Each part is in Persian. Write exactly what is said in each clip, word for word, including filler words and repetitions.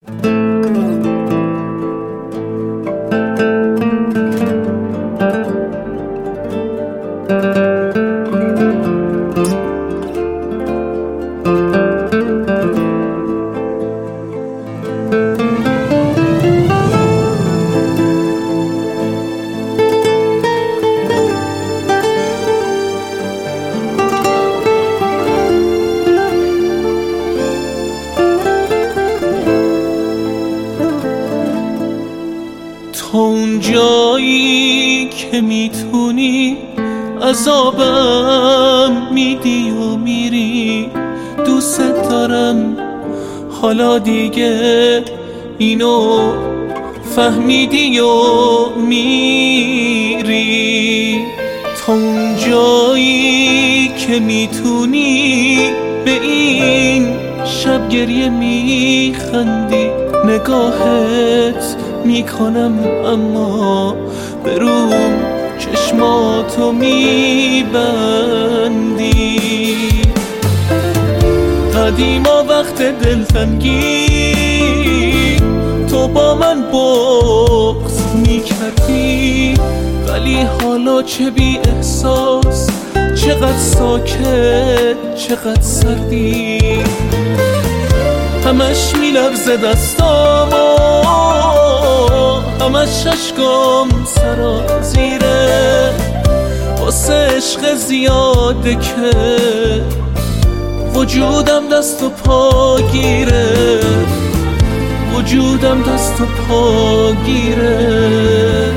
تو اون جایی که میتونی عذابم میدی و میری، دوست دارم حالا دیگه اینو فهمیدی و میری. تو اون جایی که میتونی به این شب گریه میخندی، نگاهت میکنم اما به روم چشماتو میبندی. قدیما وقت دلتنگی تو با من بغض میکردی، ولی حالا چه بی احساس، چقدر ساکت، چقدر سردی. همش میلرزه دستامو، همش اشکام سرازیره، واسه عشق زیاده که وجودم دست و پا گیره، وجودم دست و پا گیره.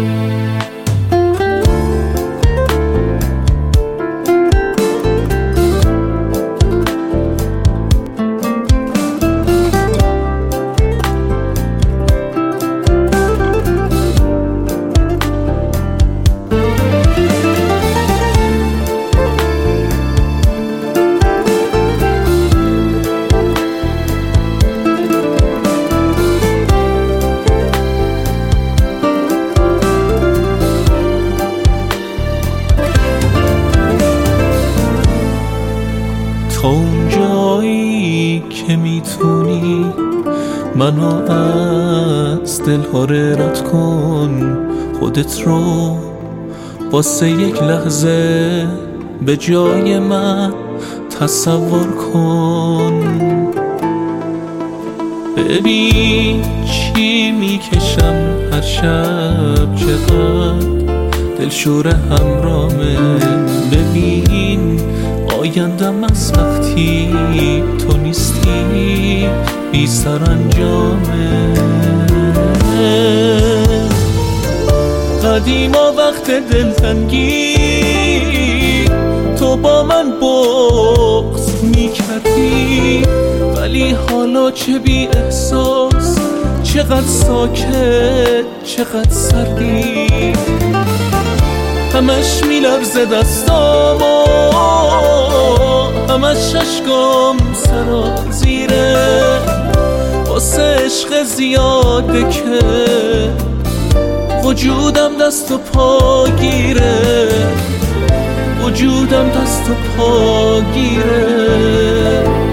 تو اون جایی که میتونی منو از دل‌ها رد کن، خودت رو واسه یک لحظه به جای من تصور کن. ببین چی میکشم هر شب، چقدر دلشور همرامه. ببین آیندم از وقتی تو نیستی بی سرانجامه. قدیما وقت دلتنگی تو با من بغض میکردی، ولی حالا چه بی احساس، چقدر ساکت، چقدر سردی. همش میلرزه دستامو، همش اشکام سرازیره، واسه عشق زیاده که وجودم دست و پا گیره، وجودم دست و پا گیره.